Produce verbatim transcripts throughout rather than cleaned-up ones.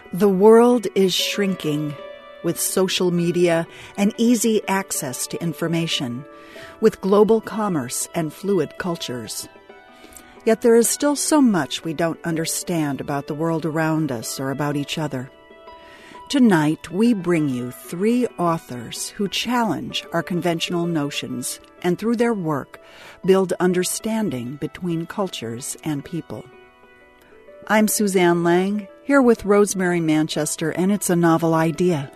The world is shrinking with social media and easy access to information, with global commerce and fluid cultures. Yet there is still so much we don't understand about the world around us or about each other. Tonight, we bring you three authors who challenge our conventional notions and through their work build understanding between cultures and people. I'm Suzanne Lang, here with Rosemary Manchester, and it's a novel idea.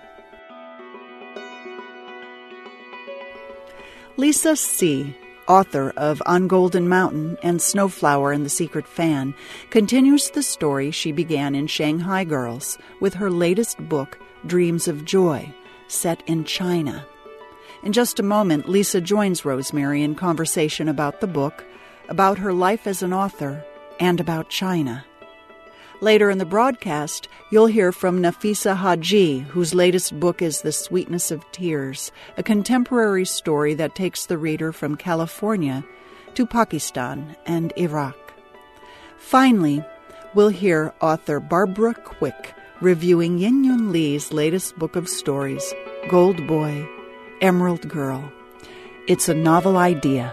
Lisa See, author of On Golden Mountain and Snowflower and the Secret Fan, continues the story she began in Shanghai Girls with her latest book, Dreams of Joy, set in China. In just a moment, Lisa joins Rosemary in conversation about the book, about her life as an author, and about China. Later in the broadcast, you'll hear from Nafisa Haji, whose latest book is The Sweetness of Tears, a contemporary story that takes the reader from California to Pakistan and Iraq. Finally, we'll hear author Barbara Quick reviewing Yin Yun Lee's latest book of stories, Gold Boy, Emerald Girl. It's a novel idea.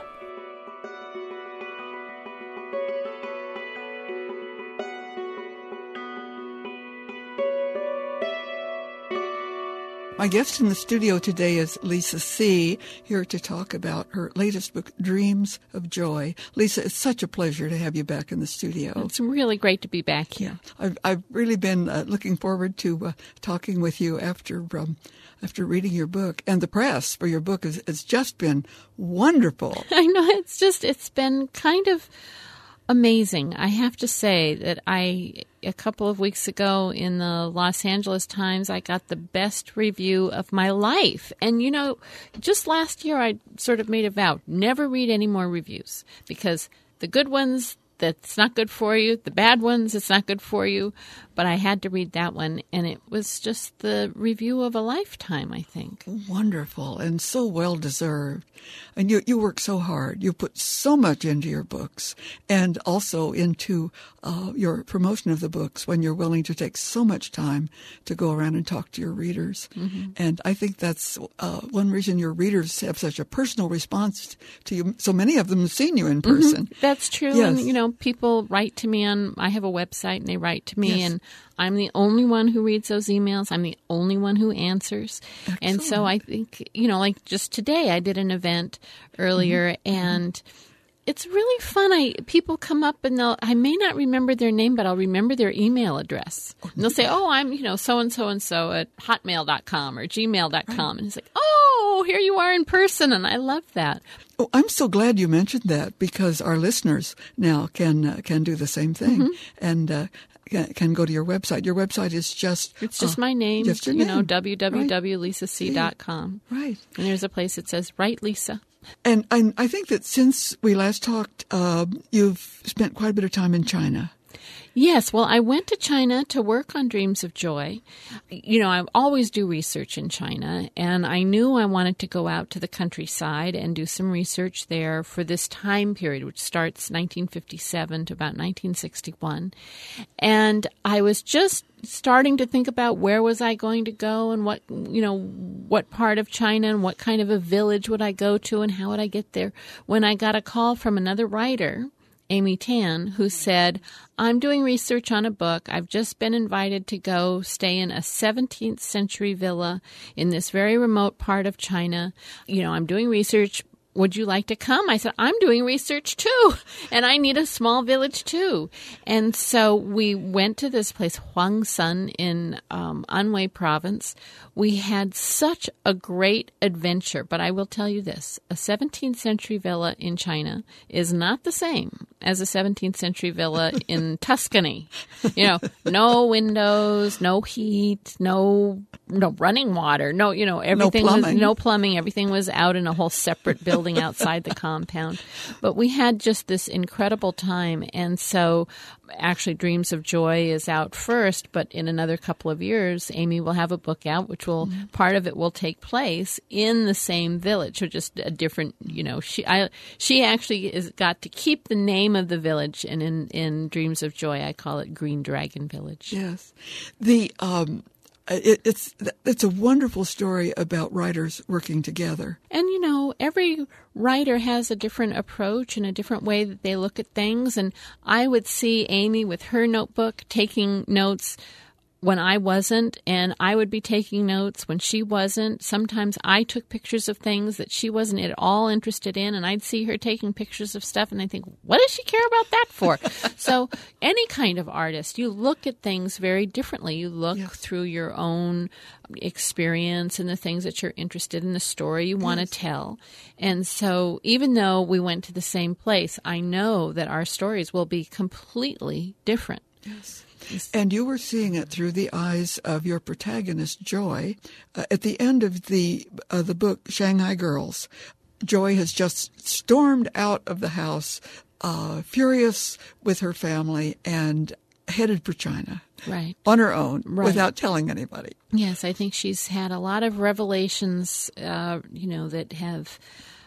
My guest in the studio today is Lisa See, here to talk about her latest book, Dreams of Joy. Lisa, it's such a pleasure to have you back in the studio. It's really great to be back here. Yeah. I've, I've really been uh, looking forward to uh, talking with you after um, after reading your book. And the press for your book has, has just been wonderful. I know. It's just, it's been kind of amazing. I have to say that I, a couple of weeks ago in the Los Angeles Times, I got the best review of my life. And, you know, just last year I sort of made a vow, never read any more reviews, because the good ones, that's not good for you. The bad ones, it's not good for you. But I had to read that one, and it was just the review of a lifetime, I think. Wonderful and so well-deserved. And you, you work so hard. You put so much into your books and also into uh, your promotion of the books when you're willing to take so much time to go around and talk to your readers. Mm-hmm. And I think that's uh, one reason your readers have such a personal response to you. So many of them have seen you in person. Mm-hmm. That's true. Yes. And, you know, people write to me on, I have a website, and they write to me, yes. and I'm the only one who reads those emails. I'm the only one who answers. Excellent. And so I think, you know, like just today I did an event earlier, mm-hmm. and it's really fun. I people come up and they'll, I may not remember their name, but I'll remember their email address. And they'll say, oh, I'm, you know, so-and-so-and-so at hotmail dot com or gmail dot com. Right. And it's like, oh, here you are in person. And I love that. Oh, I'm so glad you mentioned that, because our listeners now can uh, can do the same thing. Mm-hmm. And uh, can go to your website. Your website is just... It's just uh, my name, just your you name. know, w w w dot lisa see dot com. Right. And there's a place that says, Write Lisa. And, and I think that since we last talked, uh, you've spent quite a bit of time in China. Yes. Well, I went to China to work on Dreams of Joy. You know, I always do research in China, and I knew I wanted to go out to the countryside and do some research there for this time period, which starts nineteen fifty-seven to about nineteen sixty-one. And I was just starting to think about where was I going to go, and what, you know, what part of China and what kind of a village would I go to and how would I get there, when I got a call from another writer, Amy Tan, who said, I'm doing research on a book. I've just been invited to go stay in a seventeenth century villa in this very remote part of China. You know, I'm doing research. Would you like to come? I said, I'm doing research too, and I need a small village too. And so we went to this place, Huangshan, in um, Anhui province. We had such a great adventure, but I will tell you this, a seventeenth century villa in China is not the same as a seventeenth century villa in Tuscany. You know, no windows, no heat, no no running water, no, you know, everything no was plumbing. no plumbing. Everything was out in a whole separate building. building outside the compound. But we had just this incredible time. And so actually Dreams of Joy is out first, but in another couple of years, Amy will have a book out, which will, mm-hmm. part of it will take place in the same village, or just a different, you know, she I she actually is got to keep the name of the village, and in, in Dreams of Joy, I call it Green Dragon Village. Yes. The, um, It, it's it's a wonderful story about writers working together. And, you know, every writer has a different approach and a different way that they look at things. And I would see Amy with her notebook taking notes when I wasn't, and I would be taking notes when she wasn't. Sometimes I took pictures of things that she wasn't at all interested in, and I'd see her taking pictures of stuff, and I think, what does she care about that for? So any kind of artist, you look at things very differently. You look yes. through your own experience and the things that you're interested in, the story you want to yes. tell. And so even though we went to the same place, I know that our stories will be completely different. Yes. And you were seeing it through the eyes of your protagonist, Joy. Uh, at the end of the uh, the book, Shanghai Girls, Joy has just stormed out of the house, uh, furious with her family, and headed for China. Right. On her own, right. without telling anybody. Yes, I think she's had a lot of revelations, uh, you know, that have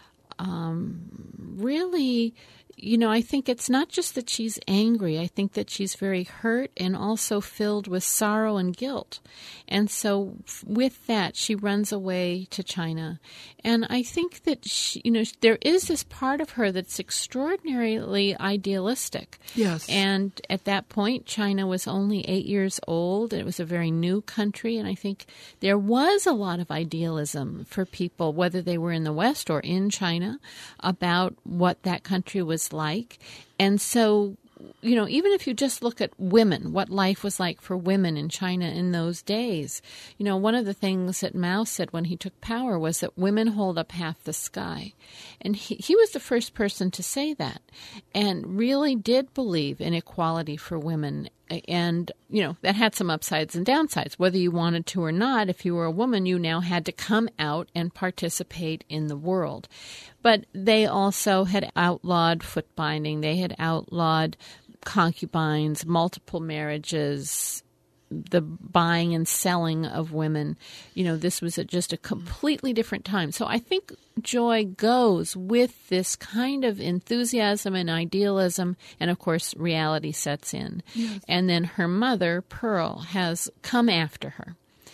um, really... You know, I think it's not just that she's angry. I think that she's very hurt and also filled with sorrow and guilt. And so with that, she runs away to China. And I think that, she, you know, there is this part of her that's extraordinarily idealistic. Yes. And at that point, China was only eight years old. It was a very new country. And I think there was a lot of idealism for people, whether they were in the West or in China, about what that country was like. And so, you know, even if you just look at women, what life was like for women in China in those days, you know, one of the things that Mao said when he took power was that women hold up half the sky. And he, he was the first person to say that, and really did believe in equality for women. And, you know, that had some upsides and downsides. Whether you wanted to or not, if you were a woman, you now had to come out and participate in the world. But they also had outlawed foot binding. They had outlawed concubines, multiple marriages, the buying and selling of women. You know, this was a, just a completely different time. So I think Joy goes with this kind of enthusiasm and idealism, and of course reality sets in. Yes. And then her mother, Pearl, has come after her.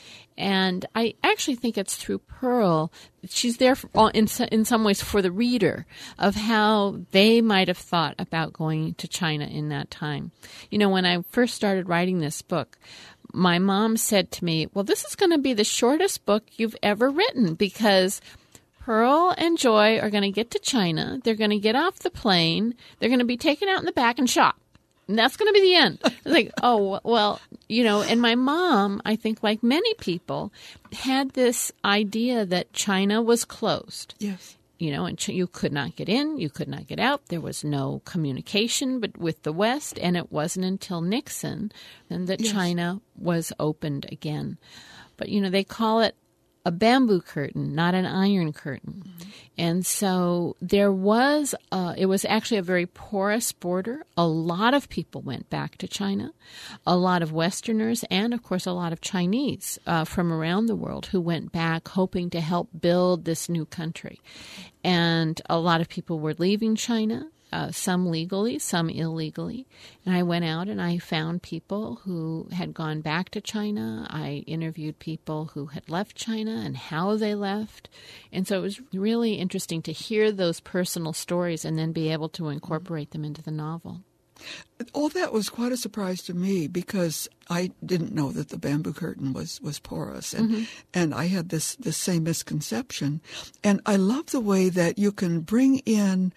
And I actually think it's through Pearl, she's there for, in, in some ways for the reader of how they might have thought about going to China in that time. You know, when I first started writing this book, my mom said to me, well, this is going to be the shortest book you've ever written, because Pearl and Joy are going to get to China. They're going to get off the plane. They're going to be taken out in the back and shot. And that's going to be the end. I was like, oh, well, you know, and my mom, I think like many people, had this idea that China was closed. Yes. You know, and you could not get in, you could not get out. There was no communication but with the West, and it wasn't until Nixon then that yes. China was opened again. But, you know, they call it a bamboo curtain, not an iron curtain. Mm-hmm. And so there was, uh, it was actually a very porous border. A lot of people went back to China, a lot of Westerners, and of course a lot of Chinese uh, from around the world who went back hoping to help build this new country. And a lot of people were leaving China. Uh, some legally, some illegally. And I went out and I found people who had gone back to China. I interviewed people who had left China and how they left. And so it was really interesting to hear those personal stories and then be able to incorporate them into the novel. All that was quite a surprise to me, because I didn't know that the bamboo curtain was, was porous. And, mm-hmm. and I had this, this same misconception. And I love the way that you can bring in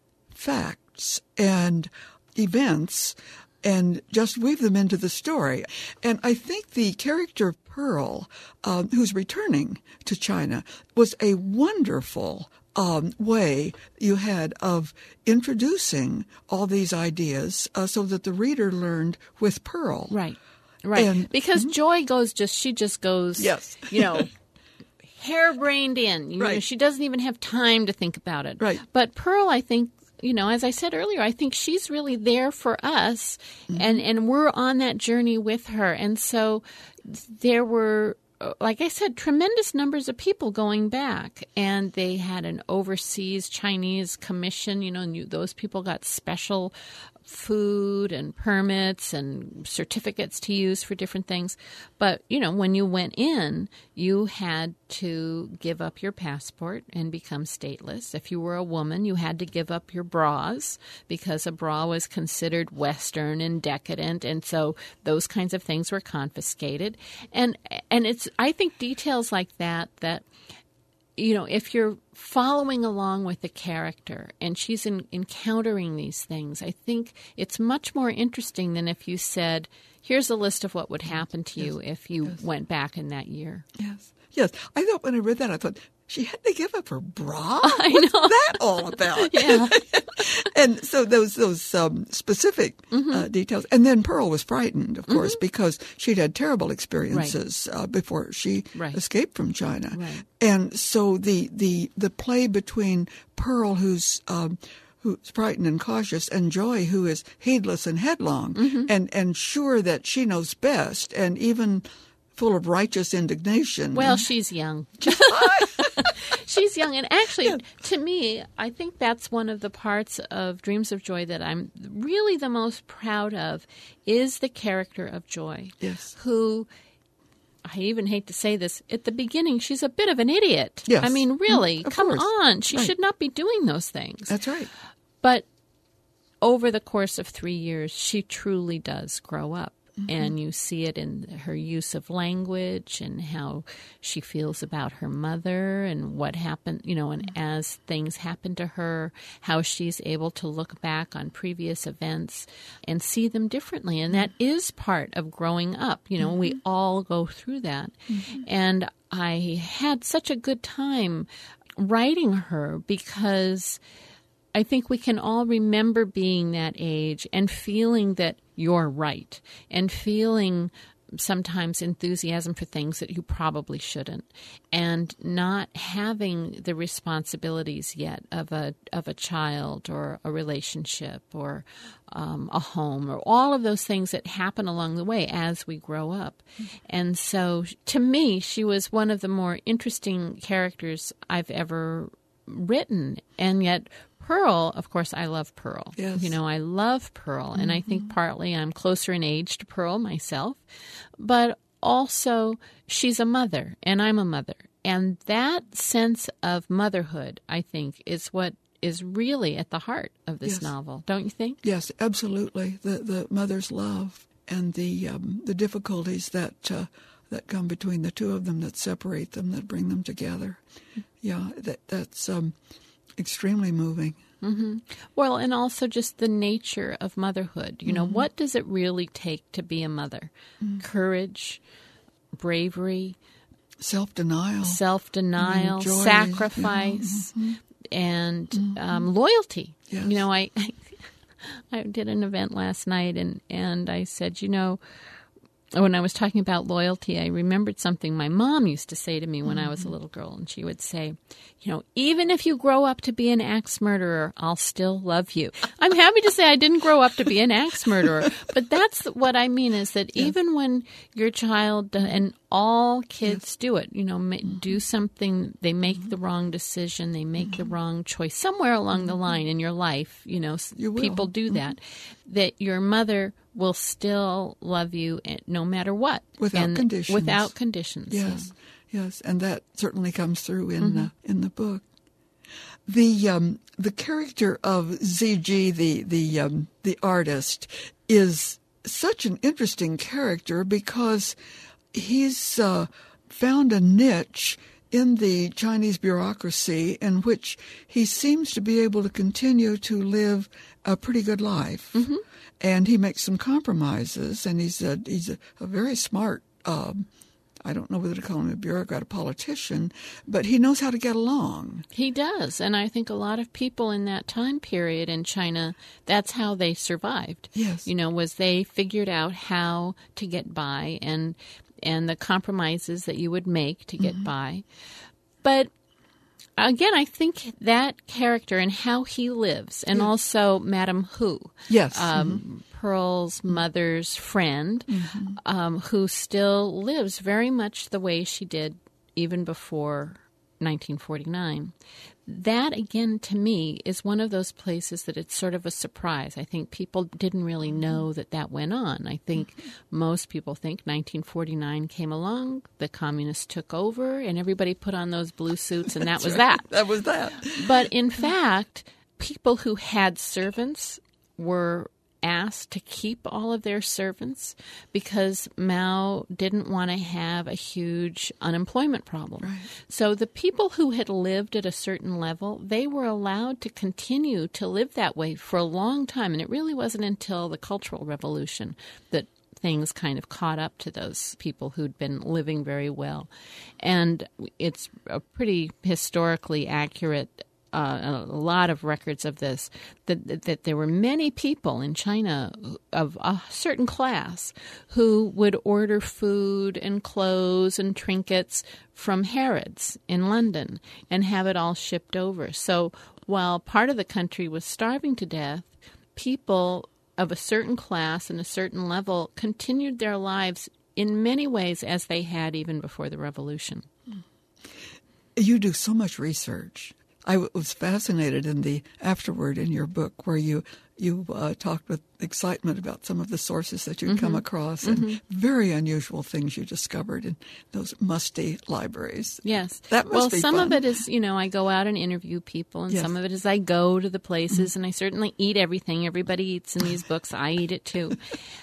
facts and events and just weave them into the story. And I think the character Pearl, um, who's returning to China, was a wonderful um, way you had of introducing all these ideas uh, so that the reader learned with Pearl. Right, right. And, because mm-hmm. Joy goes just, she just goes, yes. you know, harebrained in. You Right. know, she doesn't even have time to think about it. Right. But Pearl, I think, you know, as I said earlier, I think she's really there for us, mm-hmm. and, and we're on that journey with her. And so there were, like I said, tremendous numbers of people going back, and they had an overseas Chinese commission, you know, and you, those people got special food and permits and certificates to use for different things. But, you know, when you went in, you had to give up your passport and become stateless. If you were a woman, you had to give up your bras because a bra was considered Western and decadent. And so those kinds of things were confiscated. And, and it's, I think, details like that, that, you know, if you're following along with the character and she's in, encountering these things, I think it's much more interesting than if you said, here's a list of what would happen to you yes. if you yes. went back in that year. Yes. Yes. I thought when I read that, I thought, she had to give up her bra? I What's know. that all about? Yeah. And so those those um, specific mm-hmm. uh, details. And then Pearl was frightened, of course, mm-hmm. because she'd had terrible experiences right. uh, before she right. escaped from China. Right. And so the, the, the play between Pearl, who's um, who's frightened and cautious, and Joy, who is heedless and headlong, mm-hmm. and, and sure that she knows best, and even full of righteous indignation. Well, she's young. She's young. And actually, yeah. to me, I think that's one of the parts of Dreams of Joy that I'm really the most proud of is the character of Joy. Yes. Who, I even hate to say this, at the beginning, she's a bit of an idiot. Yes. I mean, really, of come course. on. She right. should not be doing those things. That's right. But over the course of three years, she truly does grow up. Mm-hmm. And you see it in her use of language and how she feels about her mother and what happened, you know, and as things happen to her, how she's able to look back on previous events and see them differently. And that is part of growing up. You know, mm-hmm. we all go through that. Mm-hmm. And I had such a good time writing her because I think we can all remember being that age and feeling that you're right and feeling sometimes enthusiasm for things that you probably shouldn't and not having the responsibilities yet of a of a child or a relationship or um, a home or all of those things that happen along the way as we grow up. Mm-hmm. And so to me, she was one of the more interesting characters I've ever written, and yet Pearl, of course, I love Pearl. Yes. You know, I love Pearl, and mm-hmm. I think partly I'm closer in age to Pearl myself, but also she's a mother, and I'm a mother. And that sense of motherhood, I think, is what is really at the heart of this yes. novel, don't you think? Yes, absolutely. The the mother's love and the um, the difficulties that uh, that come between the two of them, that separate them, that bring them together. Yeah, that that's um, extremely moving. Mm-hmm. Well, and also just the nature of motherhood. You know, mm-hmm. what does it really take to be a mother? Mm-hmm. Courage, bravery, self-denial, self-denial, I mean, joy, sacrifice, yeah. mm-hmm. and mm-hmm. um, loyalty. Yes. You know, I I did an event last night, and, and I said, you know, when I was talking about loyalty, I remembered something my mom used to say to me when mm-hmm. I was a little girl. And she would say, you know, even if you grow up to be an axe murderer, I'll still love you. I'm happy to say I didn't grow up to be an axe murderer. But that's what I mean is that yes. even when your child, and all kids yes. do it, you know, mm-hmm. do something, they make mm-hmm. the wrong decision, they make mm-hmm. the wrong choice. Somewhere along mm-hmm. the line in your life, you know, you people do mm-hmm. that, that your mother will still love you no matter what. Without and conditions. Without conditions. Yes, yeah. yes, and that certainly comes through in mm-hmm. uh, in the book. The um, the character of Ziji, the the um, the artist, is such an interesting character because he's uh, found a niche in the Chinese bureaucracy in which he seems to be able to continue to live a pretty good life. Mm-hmm. And he makes some compromises, and he's a, he's a, a very smart, um, I don't know whether to call him a bureaucrat, a politician, but he knows how to get along. He does, and I think a lot of people in that time period in China, that's how they survived. Yes. You know, was they figured out how to get by and and the compromises that you would make to get mm-hmm. by. But again, I think that character and how he lives, and yeah. also Madame Hu, yes, um, mm-hmm. Pearl's mother's friend, mm-hmm. um, who still lives very much the way she did even before nineteen forty-nine. That, again, to me, is one of those places that it's sort of a surprise. I think people didn't really know that that went on. I think most people think nineteen forty-nine came along, the communists took over, and everybody put on those blue suits, and that was right. that. That was that. But in fact, people who had servants were asked to keep all of their servants because Mao didn't want to have a huge unemployment problem. Right. So the people who had lived at a certain level, they were allowed to continue to live that way for a long time. And it really wasn't until the Cultural Revolution that things kind of caught up to those people who'd been living very well. And it's a pretty historically accurate Uh, a lot of records of this, that, that there were many people in China of a certain class who would order food and clothes and trinkets from Harrods in London and have it all shipped over. So while part of the country was starving to death, people of a certain class and a certain level continued their lives in many ways as they had even before the revolution. You do so much research. I was fascinated in the afterword in your book where you you uh, talked with excitement about some of the sources that you'd mm-hmm. come across and mm-hmm. very unusual things you discovered in those musty libraries. Yes. That must well, be some fun. of it is, you know, I go out and interview people, and yes. some of it is I go to the places, mm-hmm. and I certainly eat everything everybody eats in these books. I eat it too.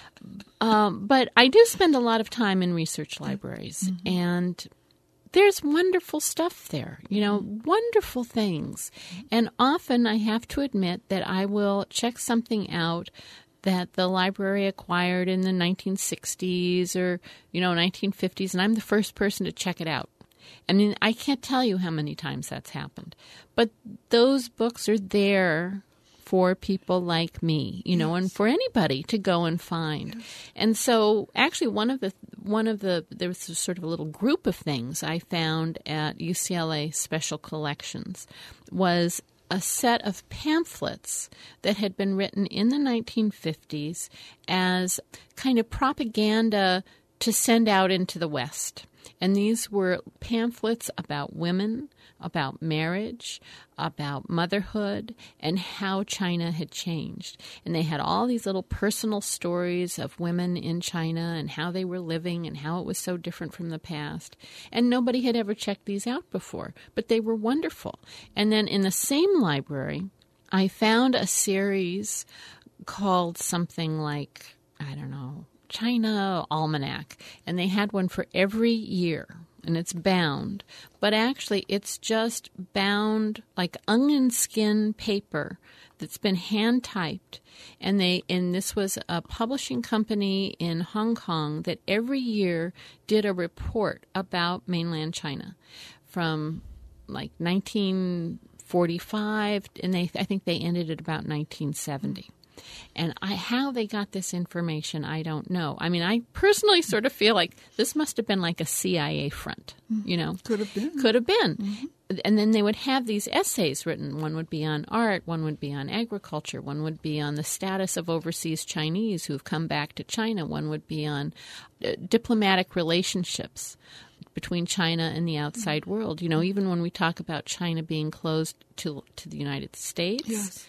Um, but I do spend a lot of time in research libraries, mm-hmm. and there's wonderful stuff there, you know, wonderful things. And often I have to admit that I will check something out that the library acquired in the nineteen sixties or, you know, nineteen fifties, and I'm the first person to check it out. I mean, I can't tell you how many times that's happened. But those books are there for people like me, you know, yes. and for anybody to go and find. Yes. And so actually one of the, one of the, there was sort of a little group of things I found at U C L A Special Collections was a set of pamphlets that had been written in the nineteen fifties as kind of propaganda to send out into the West. And these were pamphlets about women, about marriage, about motherhood, and how China had changed. And they had all these little personal stories of women in China and how they were living and how it was so different from the past. And nobody had ever checked these out before, but they were wonderful. And then in the same library, I found a series called something like, I don't know, China Almanac, and they had one for every year, and it's bound, but actually it's just bound like onion skin paper that's been hand typed, and they and this was a publishing company in Hong Kong that every year did a report about mainland China from like nineteen forty-five, and they I think they ended at about nineteen seventy. And I, how they got this information, I don't know. I mean, I personally sort of feel like this must have been like a C I A front, you know. Could have been. Could have been. Mm-hmm. And then they would have these essays written. One would be on art, one would be on agriculture, one would be on the status of overseas Chinese who've come back to China, one would be on uh, diplomatic relationships between China and the outside mm-hmm. world. You know, even when we talk about China being closed to to the United States. Yes.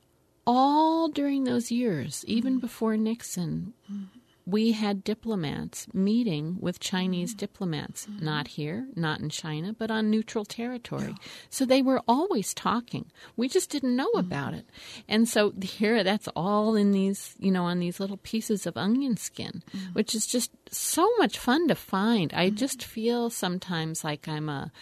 All during those years, even mm-hmm. before Nixon, mm-hmm. we had diplomats meeting with Chinese mm-hmm. diplomats, mm-hmm. not here, not in China, but on neutral territory. Yeah. So they were always talking. We just didn't know mm-hmm. about it. And so here, that's all in these, you know, on these little pieces of onion skin, mm-hmm. which is just so much fun to find. I mm-hmm. just feel sometimes like I'm a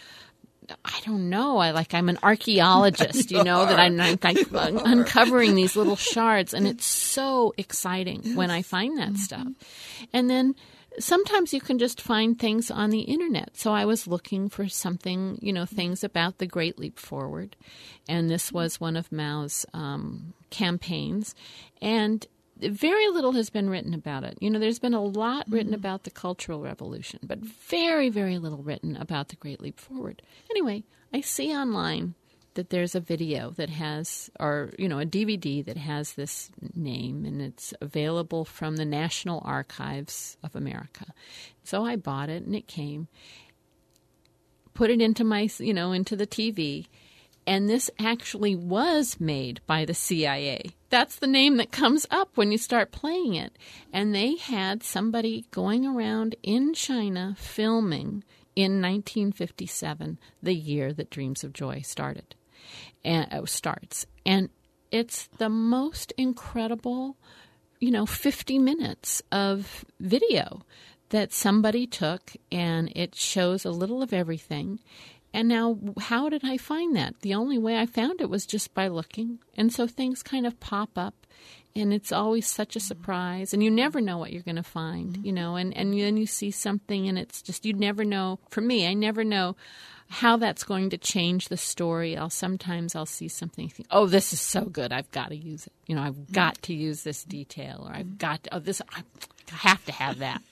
I don't know. I like I'm an archaeologist, you, you know, are. that I'm, I'm uncovering these little shards, and it's so exciting yes. when I find that mm-hmm. stuff. And then sometimes you can just find things on the internet. So I was looking for something, you know, things about the Great Leap Forward, and this was one of Mao's um, campaigns. And very little has been written about it. You know, there's been a lot written mm-hmm. about the Cultural Revolution, but very, very little written about the Great Leap Forward. Anyway, I see online that there's a video that has, or, you know, a D V D that has this name, and it's available from the National Archives of America. So I bought it, and it came, put it into my, you know, into the T V, and this actually was made by the C I A. That's the name that comes up when you start playing it. And they had somebody going around in China filming in nineteen fifty-seven, the year that Dreams of Joy started. And uh, starts. And it's the most incredible, you know, fifty minutes of video that somebody took, and it shows a little of everything. And now, how did I find that? The only way I found it was just by looking. And so things kind of pop up, and it's always such a surprise. And you never know what you're going to find, you know, and, and then you see something, and it's just, you never know. For me, I never know how that's going to change the story. I'll sometimes I'll see something and think, oh, this is so good, I've got to use it. You know, I've got to use this detail, or I've got to, oh, this, I have to have that.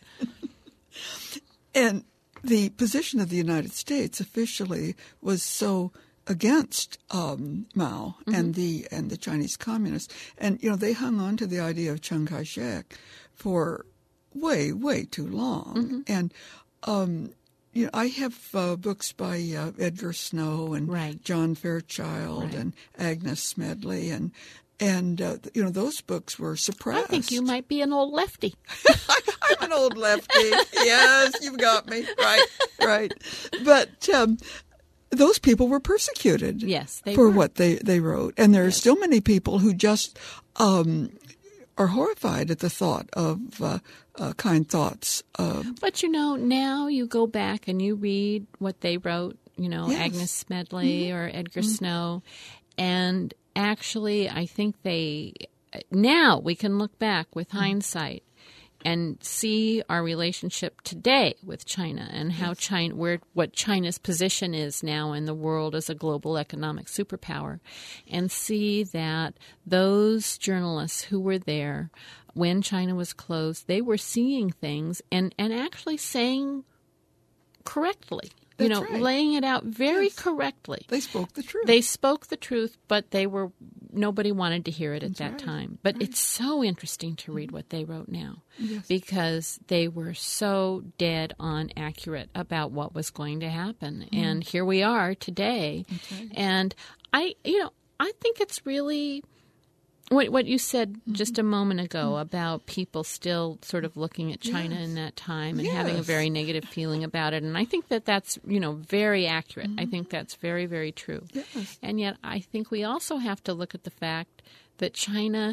And the position of the United States officially was so against um, Mao mm-hmm. and the and the Chinese communists, and you know they hung on to the idea of Chiang Kai-shek for way, way too long, mm-hmm. and. Um, You know, I have uh, books by uh, Edgar Snow and right. John Fairchild right. and Agnes Smedley, and and uh, you know those books were suppressed. I think you might be an old lefty. I'm an old lefty. Yes, you've got me right, right. But um, those people were persecuted. Yes, they for were. what they they wrote, and there are yes. still many people who just. Um, are horrified at the thought of uh, uh, kind thoughts. Uh, but, you know, now you go back and you read what they wrote, you know, yes. Agnes Smedley mm-hmm. or Edgar mm-hmm. Snow, and actually I think they – now we can look back with mm-hmm. hindsight and see our relationship today with China and how yes. China, where what China's position is now in the world as a global economic superpower, and see that those journalists who were there when China was closed, they were seeing things and, and actually saying correctly. You That's know, right. laying it out very yes. correctly. They spoke the truth. They spoke the truth, but they were nobody wanted to hear it at That's that right. time. But right. it's so interesting to read what they wrote now yes. because they were so dead on accurate about what was going to happen. Mm. And here we are today. Okay. And I, you know, I think it's really what what you said mm-hmm. just a moment ago mm-hmm. about people still sort of looking at China yes. in that time and yes. having a very negative feeling about it. And I think that that's, you know, very accurate. Mm-hmm. I think that's very, very true. Yes. And yet I think we also have to look at the fact that China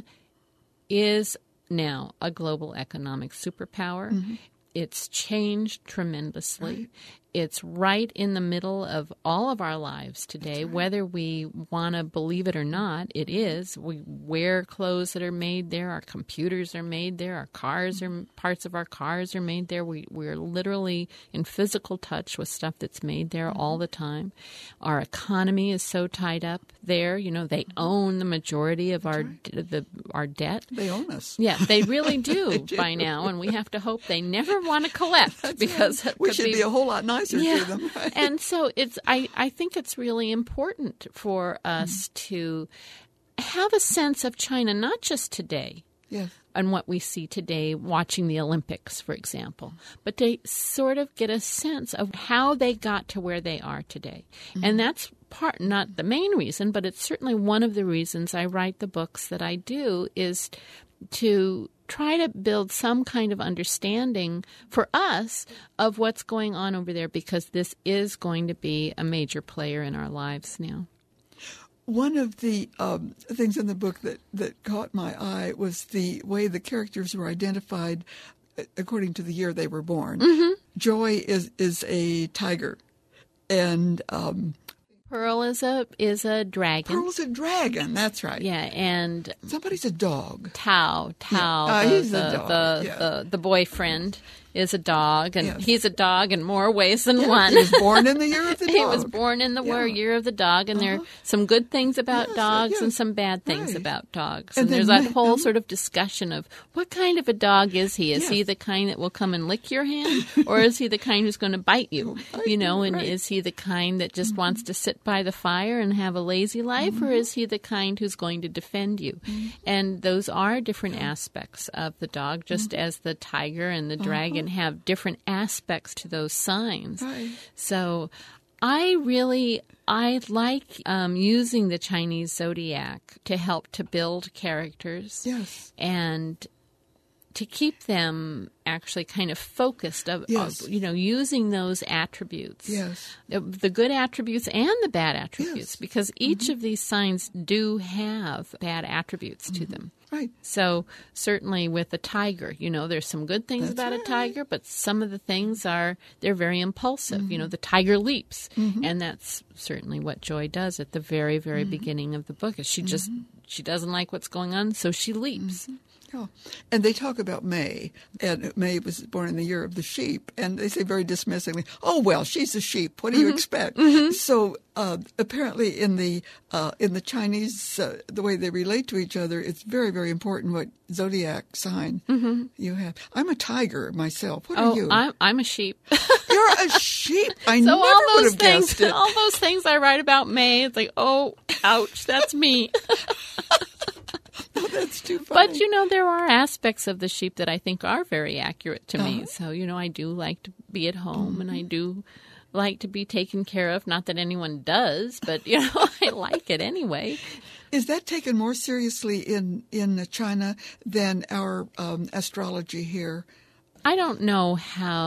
is now a global economic superpower. Mm-hmm. It's changed tremendously. Right. It's right in the middle of all of our lives today, right. whether we want to believe it or not, it is. We wear clothes that are made there. Our computers are made there. Our cars are, parts of our cars are made there. We, we're literally in physical touch with stuff that's made there mm-hmm. all the time. Our economy is so tied up there. You know, they own the majority of our, right. the, our debt. They own us. Yeah, they really do, they do. by now, and we have to hope they never want to collect That's because right. it we could should be, be a whole lot nicer yeah. to them. Right? And so it's I, I think it's really important for us mm. to have a sense of China, not just today yes. and what we see today watching the Olympics, for example, but to sort of get a sense of how they got to where they are today. Mm. And that's part, not the main reason, but it's certainly one of the reasons I write the books that I do is to try to build some kind of understanding for us of what's going on over there, because this is going to be a major player in our lives now. One of the um, things in the book that, that caught my eye was the way the characters were identified according to the year they were born. Mm-hmm. Joy is, is a tiger, and um, Pearl is a is a dragon. Pearl's a dragon. That's right. Yeah, and somebody's a dog. Tao, Tao, yeah. uh, the, he's the, a dog. The, yeah. the, the boyfriend, is a dog, and Yes. he's a dog in more ways than Yeah, one. he was born in the year of the dog. He was born in the Yeah. year of the dog, and there are some good things about Yes, dogs yes. and some bad things Right. about dogs. And And, there's then that ma- whole um, sort of discussion of what kind of a dog is he? Is Yes. he the kind that will come and lick your hand, or is he the kind who's going to bite you? bite You know, you, and right. is he the kind that just wants to sit by the fire and have a lazy life, or is he the kind who's going to defend you? And those are different aspects of the dog, just as the tiger and the dragon have different aspects to those signs. Right. So I really, I like um, using the Chinese zodiac to help to build characters Yes. and to keep them actually kind of focused of, Yes. of, you know, using those attributes. Yes. The, the good attributes and the bad attributes, Yes. because each of these signs do have bad attributes to them. Right. So certainly with a tiger, you know, there's some good things That's about right. a tiger, but some of the things are, they're very impulsive. You know, the tiger leaps. And that's certainly what Joy does at the very, very beginning of the book. Is she just, she doesn't like what's going on, so she leaps. Oh. And they talk about May, and May was born in the year of the sheep, and they say very dismissively, "Oh well, she's a sheep. What do you expect?" So uh, apparently, in the uh, in the Chinese, uh, the way they relate to each other, it's very very important what zodiac sign you have. I'm a tiger myself. What are Oh, you? I'm, I'm a sheep. You're a sheep. I So never all would those have things, guessed it. all those things I write about May, it's like, oh, ouch, that's me. Oh, that's too funny. But, you know, there are aspects of the sheep that I think are very accurate to me. Uh-huh. So, you know, I do like to be at home and I do like to be taken care of. Not that anyone does, but, you know, I like it anyway. Is that taken more seriously in, in China than our um, astrology here? I don't know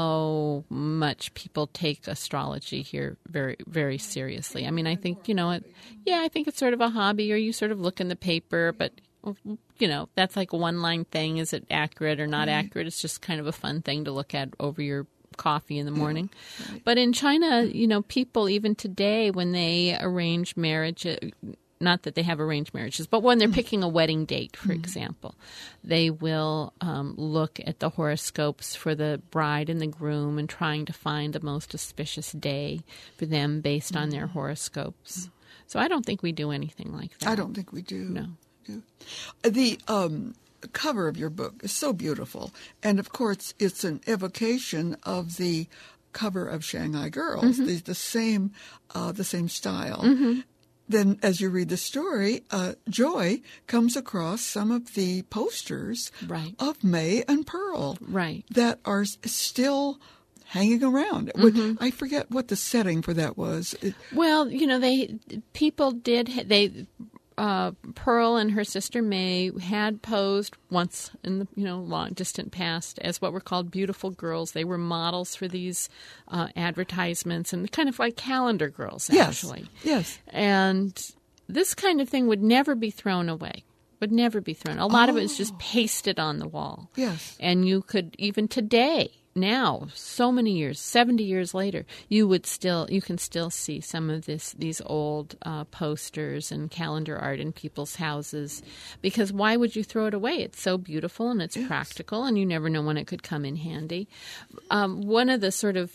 how much people take astrology here very, very seriously. I mean, I think, you know, it, yeah, I think it's sort of a hobby, or you sort of look in the paper, but, you know, that's like a one-line thing. Is it accurate or not Right. accurate? It's just kind of a fun thing to look at over your coffee in the morning. Yeah, right. But in China, you know, people even today, when they arrange marriage, uh, not that they have arranged marriages, but when they're picking a wedding date, for mm-hmm. example, they will um, look at the horoscopes for the bride and the groom and trying to find the most auspicious day for them based mm-hmm. on their horoscopes. Mm-hmm. So I don't think we do anything like that. I don't think we do. No. do. The um, cover of your book is so beautiful. And, of course, it's an evocation of the cover of Shanghai Girls, mm-hmm. the, the same uh, the same style. Mm-hmm. Then, as you read the story, uh, Joy comes across some of the posters right. of May and Pearl right. that are s- still hanging around. Mm-hmm. I forget what the setting for that was. It, well, you know, they people did they. Uh, Pearl and her sister May had posed once in the you know long distant past as what were called beautiful girls. They were models for these uh, advertisements and kind of like calendar girls, actually. Yes. Yes. And this kind of thing would never be thrown away. Would never be thrown. A lot oh. of it is just pasted on the wall. Yes. And you could even today. Now, so many years, seventy years later, you would still, you can still see some of this, these old uh, posters and calendar art in people's houses, because why would you throw it away? It's so beautiful and it's yes. practical, and you never know when it could come in handy. Um, one of the sort of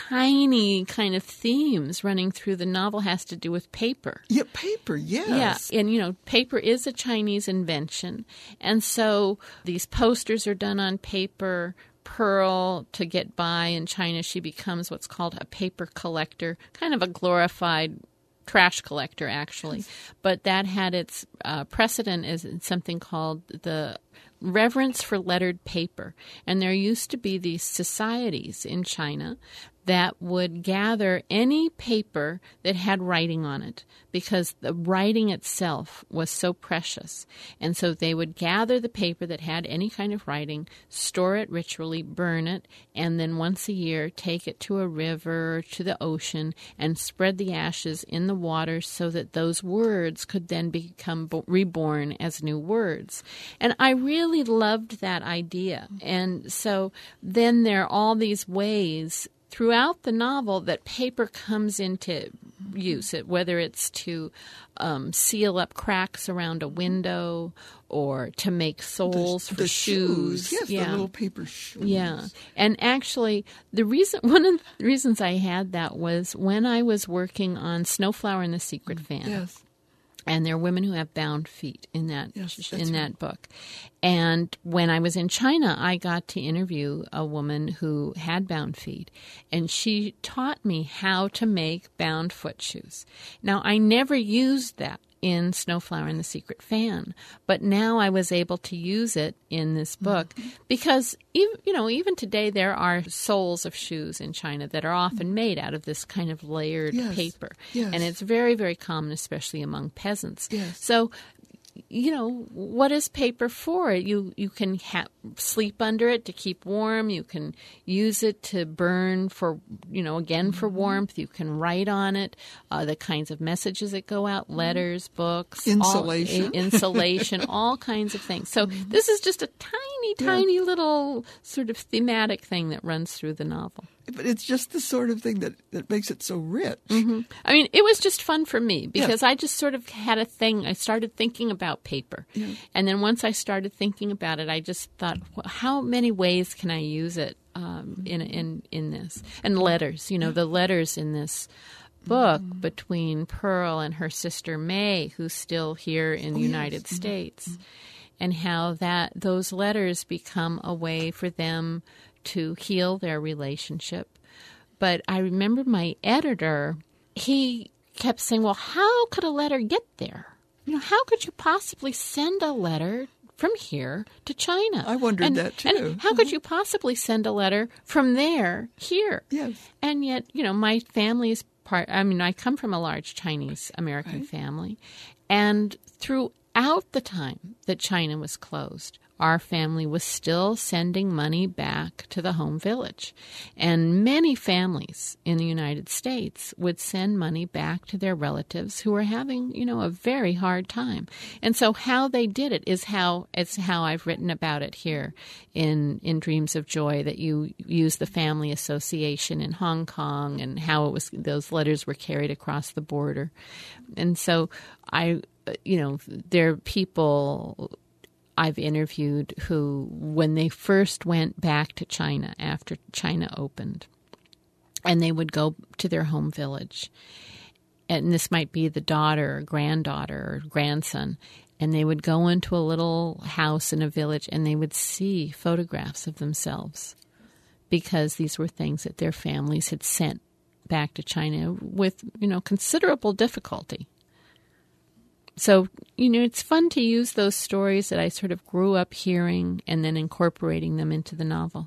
tiny kind of themes running through the novel has to do with paper. Yeah, paper, yes. Yeah, and you know, paper is a Chinese invention, and so these posters are done on paper. Pearl, to get by in China, she becomes what's called a paper collector, kind of a glorified trash collector, actually. Yes. But that had its uh, precedent as something called the reverence for lettered paper. And there used to be these societies in China that would gather any paper that had writing on it, because the writing itself was so precious. And so they would gather the paper that had any kind of writing, store it ritually, burn it, and then once a year take it to a river or to the ocean and spread the ashes in the water so that those words could then become bo- reborn as new words. And I really loved that idea. And so then there are all these ways throughout the novel that paper comes into use it, whether it's to um, seal up cracks around a window or to make soles the, for the shoes. shoes. Yes, yeah. the little paper shoes. Yeah. And actually, the reason one of the reasons I had that was when I was working on Snowflower and the Secret Fan. Yes. And there are women who have bound feet in that Yes, in right. that book. And when I was in China, I got to interview a woman who had bound feet, and she taught me how to make bound foot shoes. Now, I never used that in Snowflower and the Secret Fan, but now I was able to use it in this book mm-hmm. because, even, you know, even today there are soles of shoes in China that are often made out of this kind of layered yes. paper. Yes. And it's very, very common, especially among peasants. Yes. So, you know, what is paper for? You you can ha- sleep under it to keep warm. You can use it to burn for, you know, again for mm-hmm. warmth. You can write on it, uh, the kinds of messages that go out, letters, books. Insulation. All, insulation, all kinds of things. So mm-hmm. this is just a tiny, tiny yeah. little sort of thematic thing that runs through the novel. But it's just the sort of thing that, that makes it so rich. Mm-hmm. I mean, it was just fun for me because yes. I just sort of had a thing. I started thinking about paper. Yeah. And then once I started thinking about it, I just thought, well, how many ways can I use it um, in, in, in this? And letters, you know, the letters in this book mm-hmm. between Pearl and her sister May, who's still here in oh, the United yes. States, mm-hmm. and how that those letters become a way for them to heal their relationship. But I remember my editor, he kept saying, well, how could a letter get there? You know, how could you possibly send a letter from here to China? I wondered and, that, too. And how could you possibly send a letter from there here? Yes. And yet, you know, my family is part, I mean, I come from a large Chinese-American right. family. And throughout the time that China was closed, our family was still sending money back to the home village. And many families in the United States would send money back to their relatives who were having, you know, a very hard time. And so how they did it is how it's how I've written about it here in, in Dreams of Joy, that you use the family association in Hong Kong and how it was those letters were carried across the border. And so I, you know, there are people I've interviewed who, when they first went back to China after China opened, and they would go to their home village, and this might be the daughter or granddaughter or grandson, and they would go into a little house in a village and they would see photographs of themselves because these were things that their families had sent back to China with, you know, considerable difficulty. So, you know, it's fun to use those stories that I sort of grew up hearing and then incorporating them into the novel.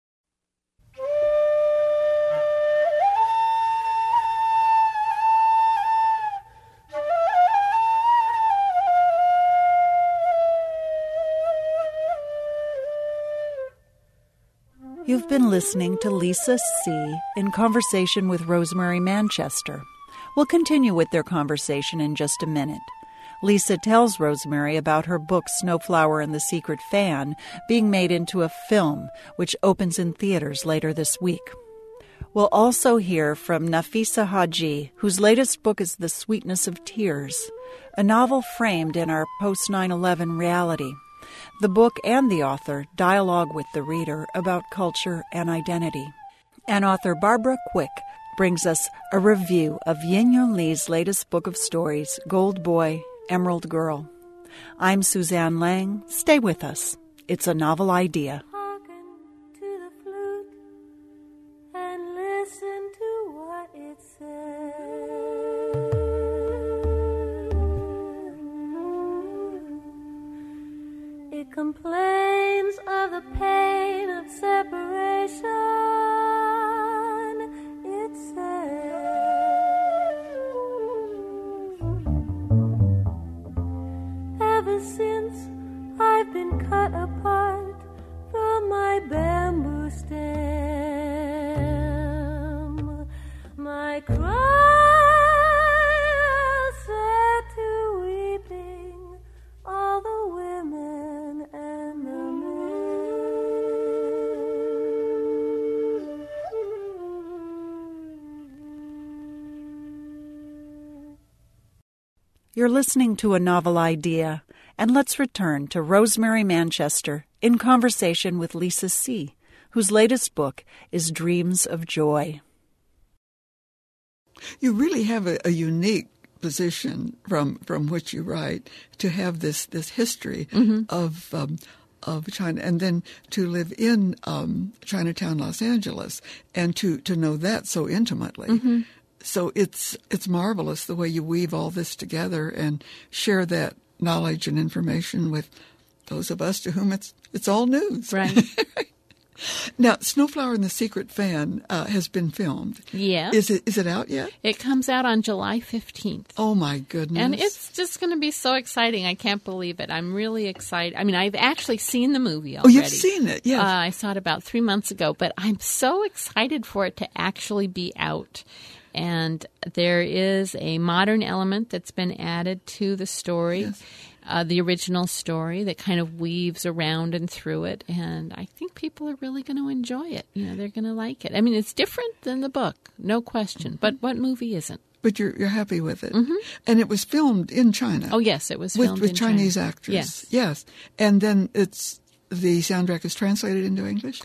You've been listening to Lisa C. in conversation with Rosemary Manchester. We'll continue with their conversation in just a minute. Lisa tells Rosemary about her book Snowflower and the Secret Fan being made into a film, which opens in theaters later this week. We'll also hear from Nafisa Haji, whose latest book is The Sweetness of Tears, a novel framed in our post nine eleven reality. The book and the author dialogue with the reader about culture and identity. And author Barbara Quick brings us a review of Yin-Yun Lee's latest book of stories, Gold Boy, Emerald Girl. I'm Suzanne Lang. Stay with us. It's a novel idea. Hearken to the flute and listen to what it says. It complains of the pain of separation. It says, ever since I've been cut apart from my bamboo stem, my cry set to weeping all the women and the men. You're listening to A Novel Idea, and let's return to Rosemary Manchester in conversation with Lisa See., whose latest book is Dreams of Joy. You really have a, a unique position from from which you write to have this this history mm-hmm. of um, of China, and then to live in um, Chinatown, Los Angeles, and to, to know that so intimately. Mm-hmm. So it's it's marvelous the way you weave all this together and share that knowledge and information with those of us to whom it's it's all news. Right. Now, Snowflower and the Secret Fan uh, has been filmed. Yes. Is it is it out yet? It comes out on July fifteenth. Oh, my goodness. And it's just going to be so exciting. I can't believe it. I'm really excited. I mean, I've actually seen the movie already. Oh, you've seen it, yes. Uh, I saw it about three months ago, but I'm so excited for it to actually be out. And there is a modern element that's been added to the story. Yes. Uh, the original story that kind of weaves around and through it. And I think people are really going to enjoy it. You know, they're going to like it. I mean, it's different than the book, no question. Mm-hmm. But what movie isn't? But you're you're happy with it. Mm-hmm. And it was filmed in China. Oh, yes, it was with, filmed with in Chinese China. actors. Yes. Yes. And then it's the soundtrack is translated into English?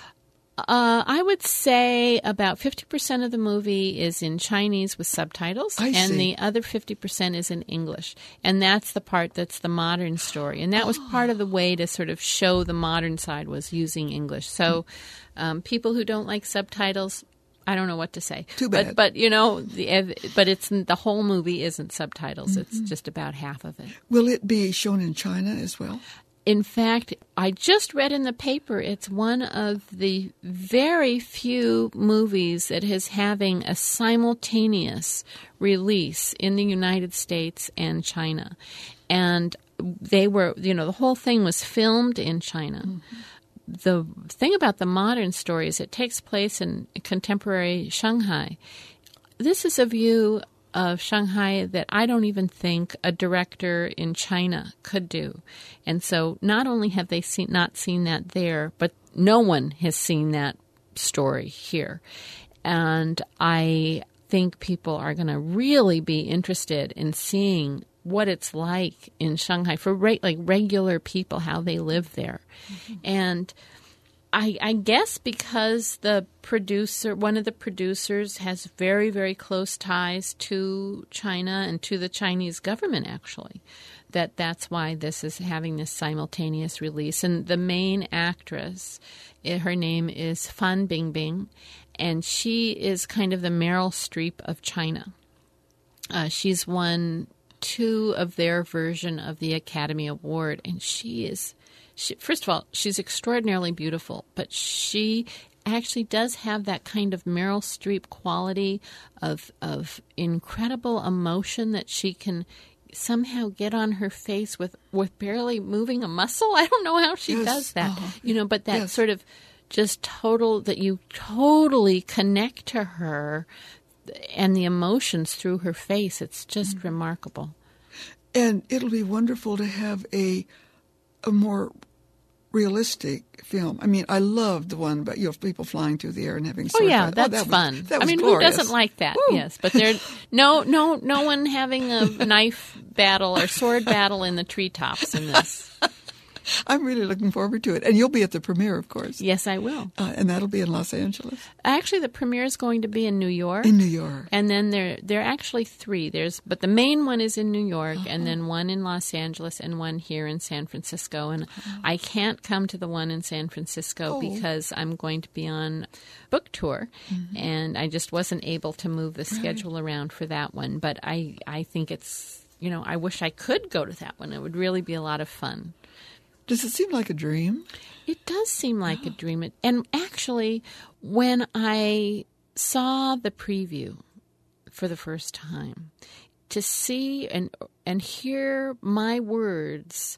Uh, I would say about fifty percent of the movie is in Chinese with subtitles, I and see. the other fifty percent is in English. And that's the part that's the modern story. And that was part of the way to sort of show the modern side was using English. So um, people who don't like subtitles, I don't know what to say. Too bad. But, but you know, the, but it's the whole movie isn't subtitles. Mm-hmm. It's just about half of it. Will it be shown in China as well? In fact, I just read in the paper it's one of the very few movies that is having a simultaneous release in the United States and China. And they were, you know, the whole thing was filmed in China. Mm-hmm. The thing about the modern story is it takes place in contemporary Shanghai. This is a view of Shanghai that I don't even think a director in China could do. And so not only have they seen, not seen that there, but no one has seen that story here. And I think people are going to really be interested in seeing what it's like in Shanghai for re- like regular people, how they live there. Mm-hmm. And I, I guess because the producer, one of the producers has very, very close ties to China and to the Chinese government, actually, that that's why this is having this simultaneous release. And the main actress, her name is Fan Bingbing, and she is kind of the Meryl Streep of China. Uh, she's won two of their version of the Academy Award, and she is... She, first of all, she's extraordinarily beautiful, but she actually does have that kind of Meryl Streep quality of of incredible emotion that she can somehow get on her face with, with barely moving a muscle. I don't know how she yes. does that, oh. you know, but that yes. sort of just total, that you totally connect to her and the emotions through her face. It's just mm-hmm. remarkable. And it'll be wonderful to have a a more realistic film. I mean, I loved the one about, you know, people flying through the air and having sword Oh yeah, fight. that's oh, that fun. Was, that I was mean, glorious. Who doesn't like that? Woo. Yes, but there, no, no, no one having a knife battle or sword battle in the treetops in this. I'm really looking forward to it. And you'll be at the premiere, of course. Yes, I will. Uh, and that'll be in Los Angeles? Actually, the premiere is going to be in New York. In New York. And then there there are actually three. There's But the main one is in New York, uh-huh. and then one in Los Angeles, and one here in San Francisco. And uh-huh. I can't come to the one in San Francisco oh. because I'm going to be on book tour, mm-hmm. and I just wasn't able to move the schedule right. around for that one. But I, I think it's, you know, I wish I could go to that one. It would really be a lot of fun. Does it seem like a dream? It does seem like a dream. And actually, when I saw the preview for the first time, to see and and hear my words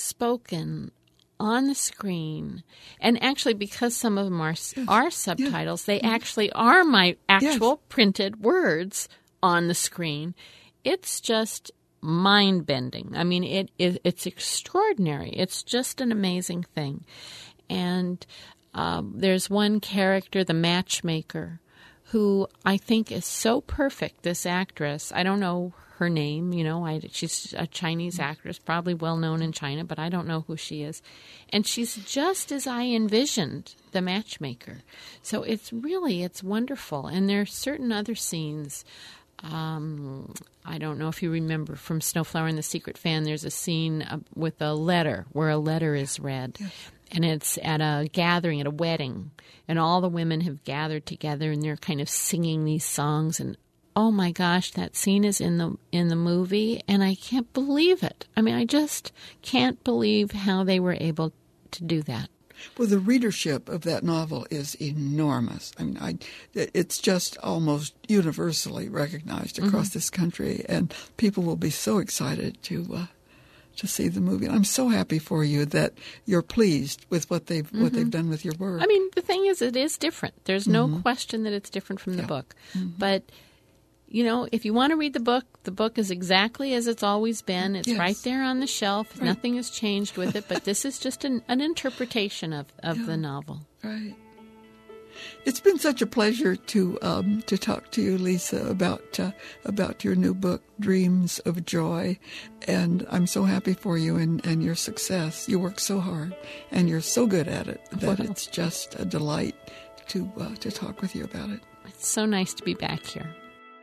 spoken on the screen, and actually because some of them are, yes. are subtitles, yes. they yes. actually are my actual yes. printed words on the screen. It's just mind-bending. I mean, it, it it's extraordinary. It's just an amazing thing. And um, there's one character, the matchmaker, who I think is so perfect, this actress. I don't know her name, you know, I, she's a Chinese actress, probably well known in China, but I don't know who she is. And she's just as I envisioned the matchmaker. So it's really, it's wonderful. And there are certain other scenes. Um, I don't know if you remember from Snowflower and the Secret Fan, there's a scene uh, with a letter where a letter is read. Yes. And it's at a gathering, at a wedding. And all the women have gathered together and they're kind of singing these songs. And oh my gosh, that scene is in the in the movie. And I can't believe it. I mean, I just can't believe how they were able to do that. Well, the readership of that novel is enormous. I mean, I, it's just almost universally recognized across mm-hmm. this country, and people will be so excited to uh, to see the movie. And I'm so happy for you that you're pleased with what they've mm-hmm. what they've done with your work. I mean, the thing is, it is different. There's no mm-hmm. question that it's different from the yeah. book, mm-hmm. but. You know, if you want to read the book, the book is exactly as it's always been. It's yes. right there on the shelf. Right. Nothing has changed with it, but this is just an, an interpretation of, of yeah. the novel. Right. It's been such a pleasure to um, to talk to you, Lisa, about uh, about your new book, Dreams of Joy. And I'm so happy for you and, and your success. You work so hard, and you're so good at it that Well, it's just a delight to uh, to talk with you about it. It's so nice to be back here.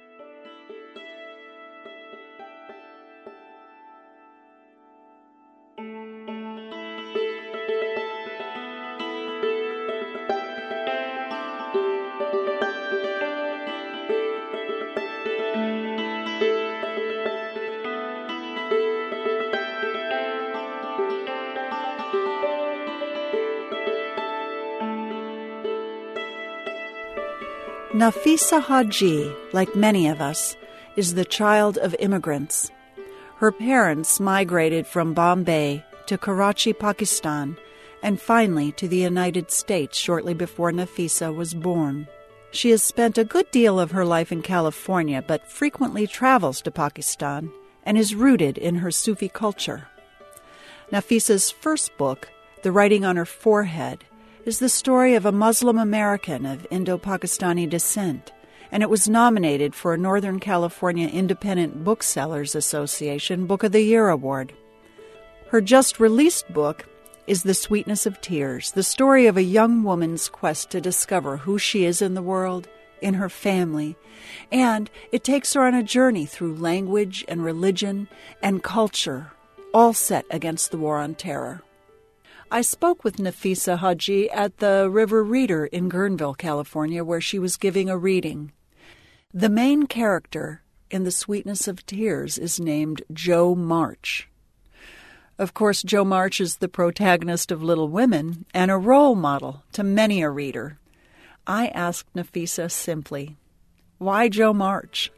Nafisa Haji, like many of us, is the child of immigrants. Her parents migrated from Bombay to Karachi, Pakistan, and finally to the United States shortly before Nafisa was born. She has spent a good deal of her life in California, but frequently travels to Pakistan and is rooted in her Sufi culture. Nafisa's first book, The Writing on Her Forehead, is the story of a Muslim American of Indo-Pakistani descent, and it was nominated for a Northern California Independent Booksellers Association Book of the Year Award. Her just-released book is The Sweetness of Tears, the story of a young woman's quest to discover who she is in the world, in her family, and it takes her on a journey through language and religion and culture, all set against the war on terror. I spoke with Nafisa Haji at the River Reader in Guerneville, California, where she was giving a reading. The main character in The Sweetness of Tears is named Jo March. Of course, Jo March is the protagonist of Little Women and a role model to many a reader. I asked Nafisa simply, why Jo March?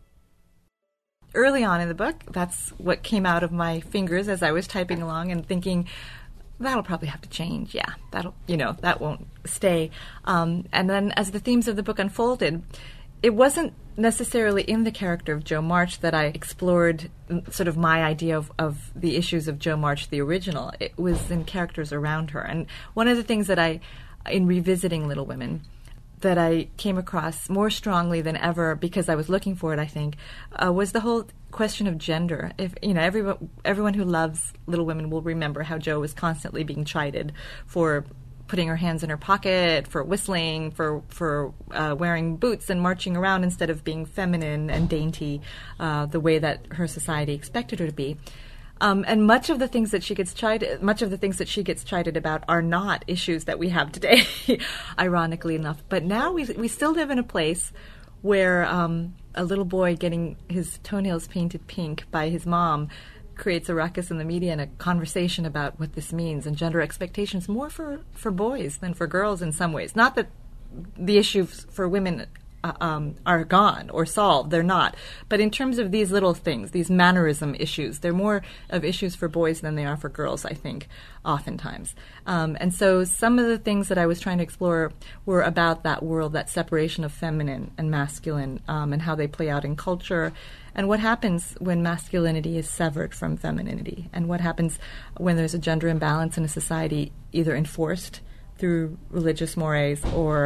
Early on in the book, that's what came out of my fingers as I was typing along and thinking, that'll probably have to change. Yeah, that'll, you know, that won't stay. Um, and then as the themes of the book unfolded, it wasn't necessarily in the character of Jo March that I explored sort of my idea of, of the issues of Jo March, the original. It was in characters around her. And one of the things that I, in revisiting Little Women, that I came across more strongly than ever because I was looking for it, I think, uh, was the whole question of gender. If you know, everyone, everyone who loves Little Women will remember how Jo was constantly being chided for putting her hands in her pocket, for whistling, for for uh, wearing boots and marching around instead of being feminine and dainty, uh, the way that her society expected her to be. Um, and much of the things that she gets chided, much of the things that she gets chided about are not issues that we have today, ironically enough. But now we we still live in a place where um, a little boy getting his toenails painted pink by his mom creates a ruckus in the media and a conversation about what this means and gender expectations more for, for boys than for girls in some ways. Not that the issues for women uh, um, are gone or solved. They're not. But in terms of these little things, these mannerism issues, they're more of issues for boys than they are for girls, I think, oftentimes. Um, and so some of the things that I was trying to explore were about that world, that separation of feminine and masculine, um, and how they play out in culture, and what happens when masculinity is severed from femininity, and what happens when there's a gender imbalance in a society, either enforced through religious mores or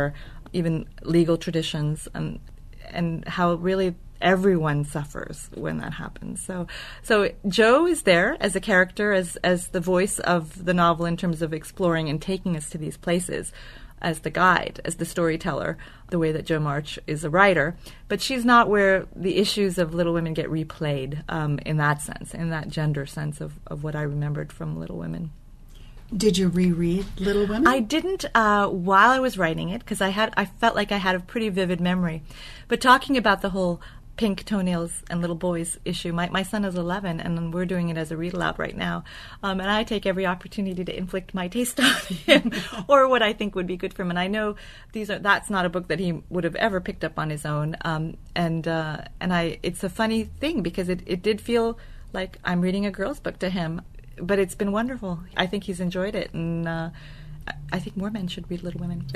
even legal traditions, and and how really everyone suffers when that happens. So so Jo is there as a character, as as the voice of the novel in terms of exploring and taking us to these places, as the guide, as the storyteller, the way that Jo March is a writer. But she's not where the issues of Little Women get replayed um, in that sense, in that gender sense of, of what I remembered from Little Women. Did you reread Little Women? I didn't uh, while I was writing it, because I had I felt like I had a pretty vivid memory. But talking about the whole pink toenails and little boys issue, my, my son is eleven, and we're doing it as a read-aloud right now. Um, and I take every opportunity to inflict my taste on him, or what I think would be good for him. And I know these are that's not a book that he would have ever picked up on his own. Um, and uh, and I it's a funny thing, because it, it did feel like I'm reading a girl's book to him. But it's been wonderful. I think he's enjoyed it, and uh, I think more men should read Little Women.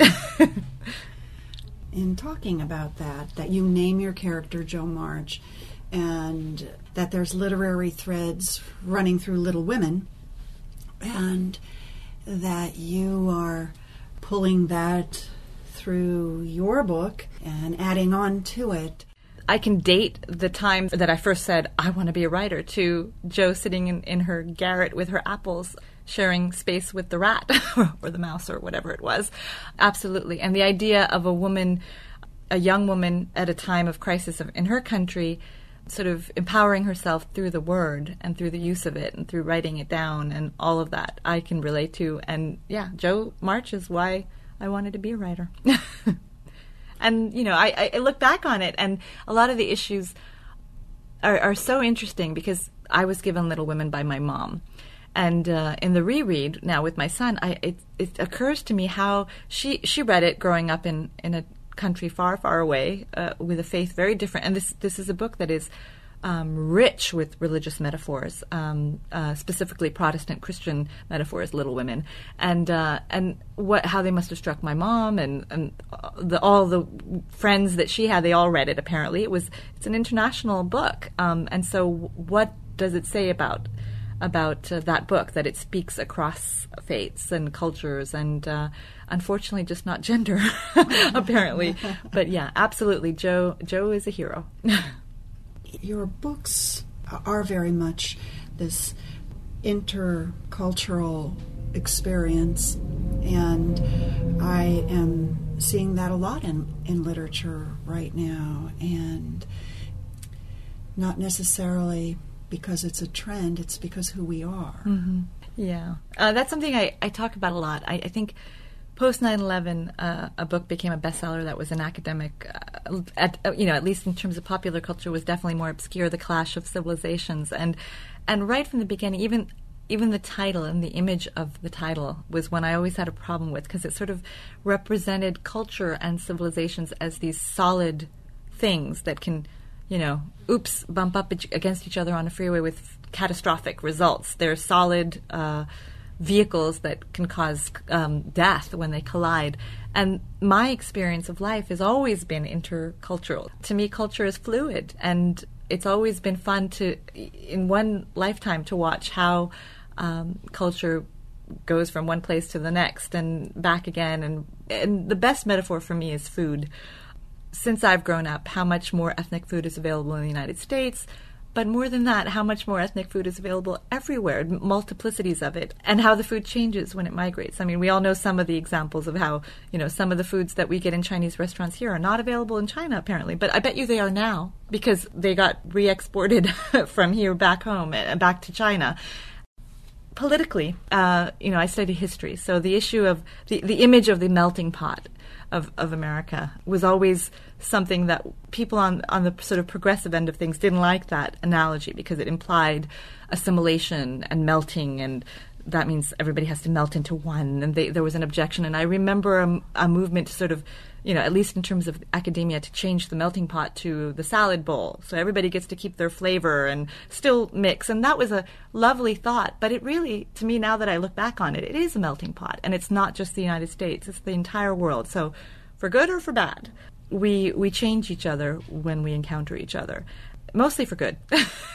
In talking about that, that you name your character Jo March, and that there's literary threads running through Little Women, and that you are pulling that through your book and adding on to it. I can date the time that I first said, I want to be a writer, to Jo sitting in, in her garret with her apples, sharing space with the rat or the mouse or whatever it was. Absolutely. And the idea of a woman, a young woman at a time of crisis of, in her country, sort of empowering herself through the word and through the use of it and through writing it down and all of that, I can relate to. And yeah, Jo March is why I wanted to be a writer. And, you know, I, I look back on it, and a lot of the issues are, are so interesting, because I was given Little Women by my mom. And uh, in the reread now with my son, I, it, it occurs to me how she, she read it growing up in, in a country far, far away uh, with a faith very different. And this, this is a book that is um, rich with religious metaphors, um, uh, specifically Protestant Christian metaphors, Little Women, and uh, and what how they must have struck my mom, and and the, all the friends that she had, they all read it. Apparently, it was it's an international book, um, and so what does it say about about uh, that book, that it speaks across faiths and cultures, and uh, unfortunately, just not gender, apparently. But yeah, absolutely, Jo Jo is a hero. Your books are very much this intercultural experience, and I am seeing that a lot in, in literature right now, and not necessarily because it's a trend, it's because who we are. Mm-hmm. Yeah. Uh, that's something I, I talk about a lot. I, I think post nine eleven, uh, a book became a bestseller that was an academic, uh, at, uh, you know, at least in terms of popular culture, was definitely more obscure, The Clash of Civilizations. And and right from the beginning, even even the title and the image of the title was one I always had a problem with, because it sort of represented culture and civilizations as these solid things that can, you know, oops, bump up against each other on a freeway with catastrophic results. They're solid uh vehicles that can cause um, death when they collide. And my experience of life has always been intercultural. To me, culture is fluid, and it's always been fun to, in one lifetime, to watch how um, culture goes from one place to the next and back again. And, and the best metaphor for me is food. Since I've grown up, how much more ethnic food is available in the United States, but more than that, how much more ethnic food is available everywhere, multiplicities of it, and how the food changes when it migrates. I mean, we all know some of the examples of how, you know, some of the foods that we get in Chinese restaurants here are not available in China, apparently. But I bet you they are now, because they got re-exported from here back home and back to China. Politically, uh, you know, I study history, so the issue of the, the image of the melting pot of, of America was always something that people on, on the sort of progressive end of things didn't like that analogy, because it implied assimilation and melting, and that means everybody has to melt into one, and they, there was an objection. And I remember a, a movement to sort of, you know, at least in terms of academia, to change the melting pot to the salad bowl, so everybody gets to keep their flavor and still mix. And that was a lovely thought, but it really, to me, now that I look back on it, it is a melting pot, and it's not just the United States, it's the entire world. So for good or for bad, we we change each other when we encounter each other. Mostly for good,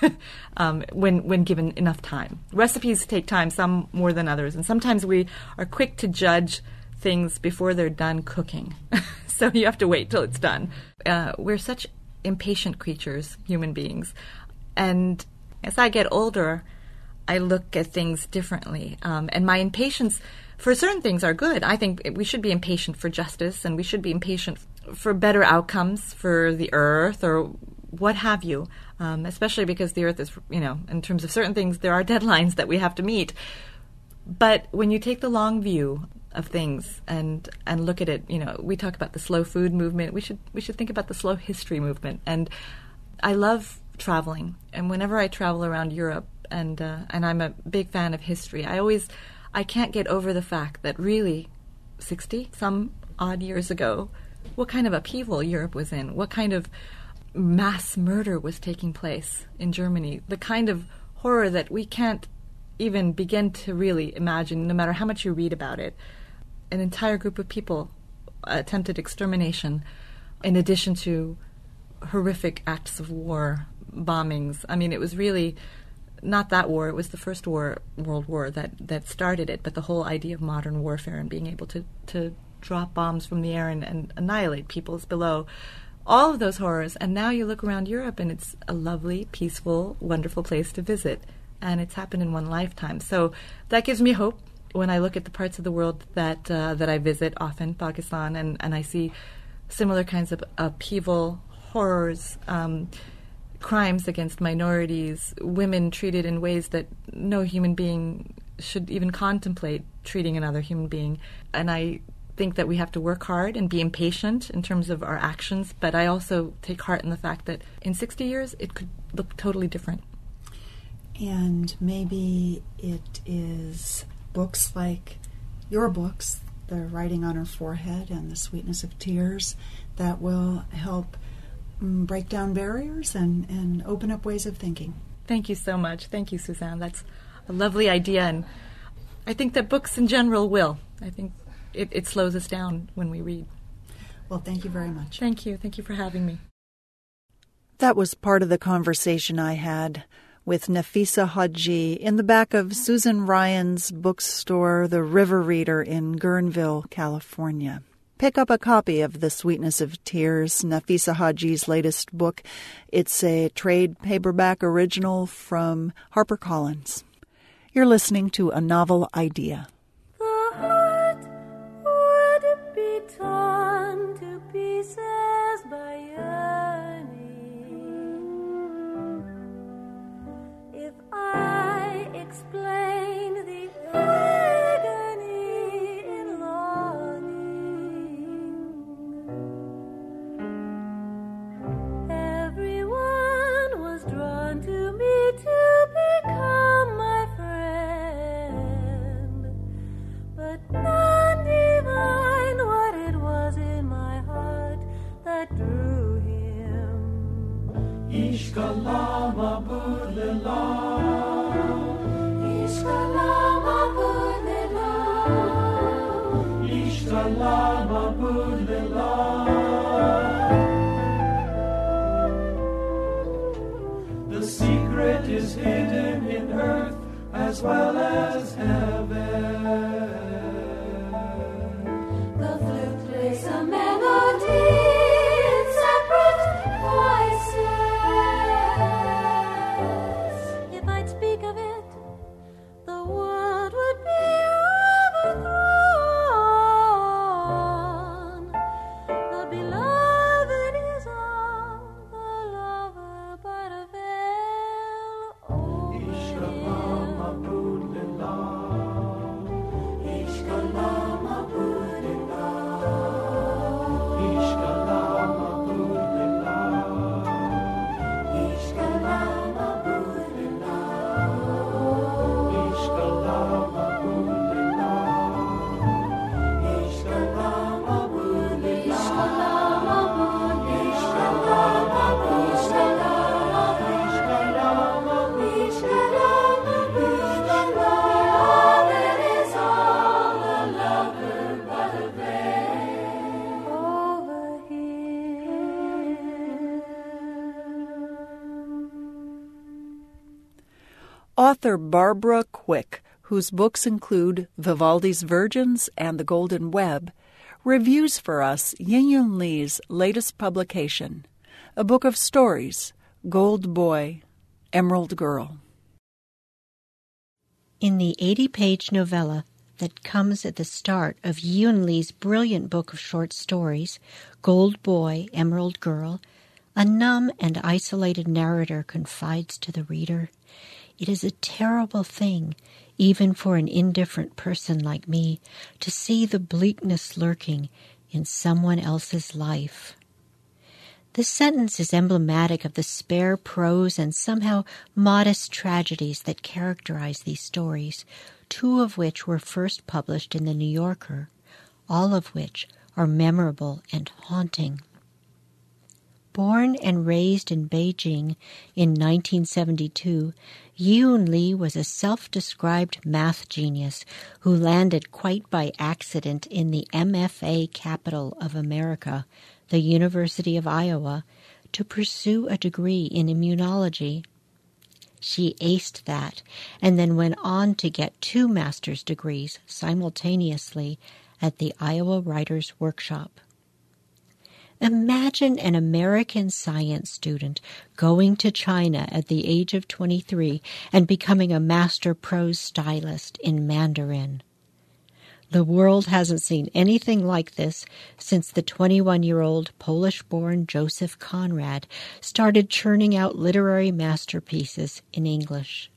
um, when when given enough time. Recipes take time, some more than others, and sometimes we are quick to judge things before they're done cooking. So you have to wait till it's done. Uh, we're such impatient creatures, human beings. And as I get older, I look at things differently. Um, and my impatience for certain things are good. I think we should be impatient for justice, and we should be impatient for better outcomes for the earth or what have you, um, especially because the earth is, you know, in terms of certain things, there are deadlines that we have to meet. But when you take the long view of things and and look at it, you know, we talk about the slow food movement. We should we should think about the slow history movement. And I love traveling, and whenever I travel around Europe, and uh, and I'm a big fan of history, I always I can't get over the fact that really, sixty some odd years ago, what kind of upheaval Europe was in, what kind of mass murder was taking place in Germany, the kind of horror that we can't even begin to really imagine, no matter how much you read about it. An entire group of people attempted extermination, in addition to horrific acts of war, bombings. I mean, it was really not that war. It was the first war, World War, that, that started it, but the whole idea of modern warfare and being able to, to drop bombs from the air and, and annihilate peoples below. All of those horrors. And now you look around Europe, and it's a lovely, peaceful, wonderful place to visit. And it's happened in one lifetime. So that gives me hope when I look at the parts of the world that uh, that I visit often, Pakistan, and, and I see similar kinds of upheaval, horrors, um, crimes against minorities, women treated in ways that no human being should even contemplate treating another human being. And I think that we have to work hard and be impatient in terms of our actions, but I also take heart in the fact that in sixty years it could look totally different. And maybe it is books like your books, The Writing on Her Forehead and The Sweetness of Tears, that will help um, break down barriers and, and open up ways of thinking. Thank you so much. Thank you, Suzanne. That's a lovely idea, and I think that books in general will. I think it, it slows us down when we read. Well, thank you very much. Thank you. Thank you for having me. That was part of the conversation I had with Nafisa Haji in the back of Susan Ryan's bookstore, The River Reader in Guerneville, California. Pick up a copy of The Sweetness of Tears, Nafisa Haji's latest book. It's a trade paperback original from HarperCollins. You're listening to A Novel Idea. The heart would be torn to pieces by yearning if I explain the agony in longing. Everyone was drawn to me to become my friend, but none divined what it was in my heart that drew him. Ishkala mabud lila, Ishkala mabud lila, Ishkala mabud lila. The secret is hidden in earth as well as heaven. the flute plays a melody in separate voices. If I'd speak of it, the world would be overthrown. The beloved is all the lover but a veil over Ishkala him. mabud lila, Ishkala mabud lila, Ishkala mabud lila, Ishkala mabud lila, Ishkala mabud lila, Ishkala mabud lila, Ishkala mabud lila, Ishkala mabud, Ishkala mabud, Ishkala mabud, Ishkala mabud, Ishkala. Beloved is all the lover but a veil over him. Author Barbara Quick, whose books include Vivaldi's Virgins and The Golden Web, reviews for us Yin-Yun Lee's latest publication, a book of stories, Gold Boy, Emerald Girl. In the eighty-page novella that comes at the start of Yin-Yun Lee's brilliant book of short stories, Gold Boy, Emerald Girl, a numb and isolated narrator confides to the reader, "It is a terrible thing, even for an indifferent person like me, to see the bleakness lurking in someone else's life." This sentence is emblematic of the spare prose and somehow modest tragedies that characterize these stories, two of which were first published in The New Yorker, all of which are memorable and haunting. Born and raised in Beijing in nineteen seventy-two, Yin-Yun Lee was a self-described math genius who landed quite by accident in the M F A capital of America, the University of Iowa, to pursue a degree in immunology. She aced that and then went on to get two master's degrees simultaneously at the Iowa Writers' Workshop. Imagine an American science student going to China at the age of twenty-three and becoming a master prose stylist in Mandarin. The world hasn't seen anything like this since the twenty-one-year-old Polish-born Joseph Conrad started churning out literary masterpieces in English.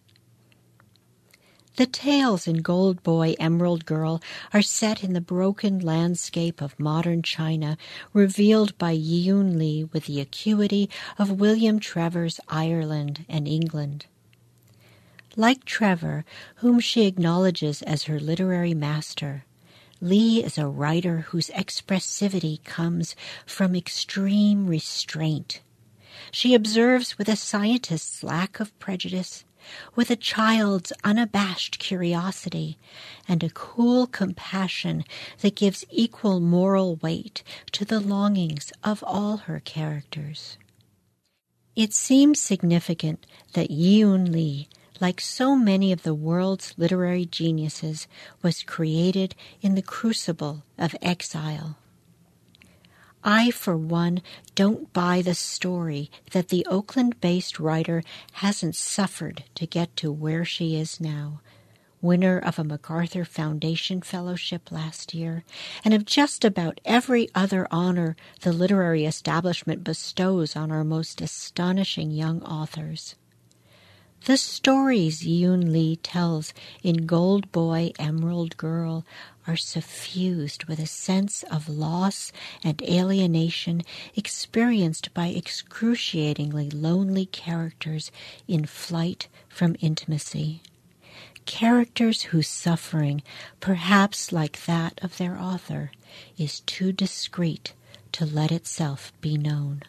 The tales in Gold Boy, Emerald Girl are set in the broken landscape of modern China, revealed by Yin-Yun Lee with the acuity of William Trevor's Ireland and England. Like Trevor, whom she acknowledges as her literary master, Lee is a writer whose expressivity comes from extreme restraint. She observes with a scientist's lack of prejudice, with a child's unabashed curiosity, and a cool compassion that gives equal moral weight to the longings of all her characters. It seems significant that Yin-Yun Lee, like so many of the world's literary geniuses, was created in the crucible of exile. I, for one, don't buy the story that the Oakland-based writer hasn't suffered to get to where she is now, winner of a MacArthur Foundation Fellowship last year, and of just about every other honor the literary establishment bestows on our most astonishing young authors. The stories Yin-Yun Lee tells in Gold Boy, Emerald Girl are suffused with a sense of loss and alienation experienced by excruciatingly lonely characters in flight from intimacy. Characters whose suffering, perhaps like that of their author, is too discreet to let itself be known.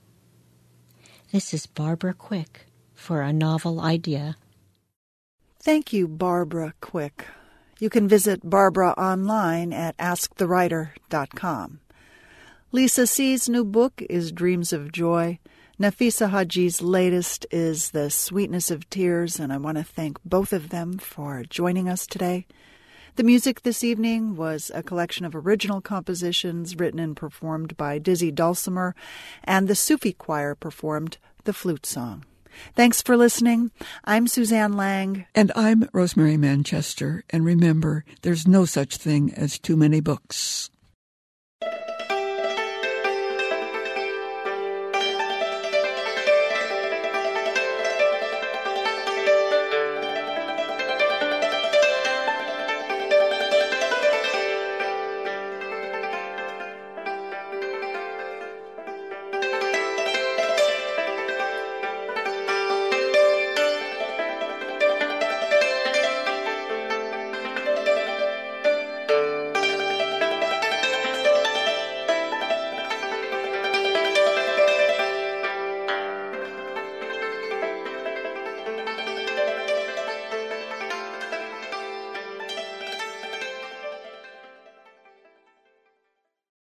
This is Barbara Quick for A Novel Idea. Thank you, Barbara Quick. You can visit Barbara online at ask the writer dot com. Lisa C's new book is Dreams of Joy. Nafisa Haji's latest is The Sweetness of Tears, and I want to thank both of them for joining us today. The music this evening was a collection of original compositions written and performed by Dizzy Dulcimer, and the Sufi Choir performed the flute song. Thanks for listening. I'm Suzanne Lang. And I'm Rosemary Manchester. And remember, there's no such thing as too many books.